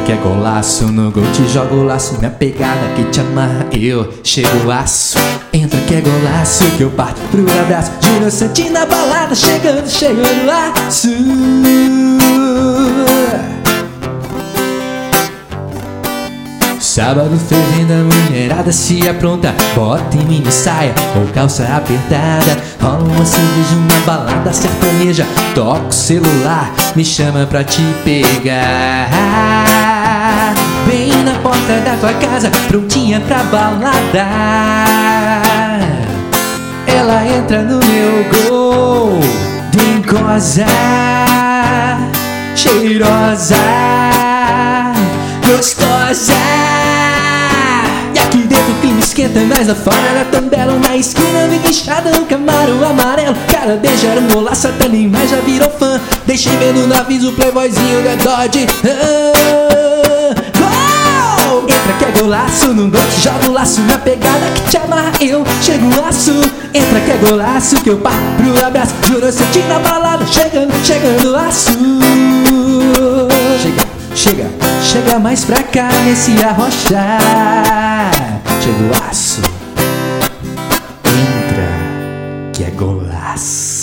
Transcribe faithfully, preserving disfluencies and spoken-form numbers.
que é golaço, no gol te jogo o laço. Minha pegada que te amarra, eu chego laço. Entra que é golaço, que eu parto pro abraço. Júnior Santinho na balada, chegando, chegando laço. Sábado fervendo, a mulherada se apronta, bota em mini saia ou calça apertada. Rola uma cerveja, uma balada sertaneja. Toca o celular, me chama pra te pegar. Bem na porta da tua casa, prontinha pra balada. Ela entra no meu gol, dengosa, cheirosa, gostosa. E aqui dentro o clima esquenta, mas lá fora ela tão bela. Na esquina me guinchada, um camarão amarelo. Cara, deixa era um golaço, até nem mais já virou fã. Deixei vendo no aviso o playboyzinho da Dodge. ah, Gol! Entra que é golaço, no gol te jogo o laço. Na pegada que te amarra, eu chego laço. Entra que é golaço, que eu parto pro abraço. Juro, senti na balada, chegando, chegando laço. Chega, chega, chega mais pra cá nesse arrochar. Chega o laço. Entra que é golaço.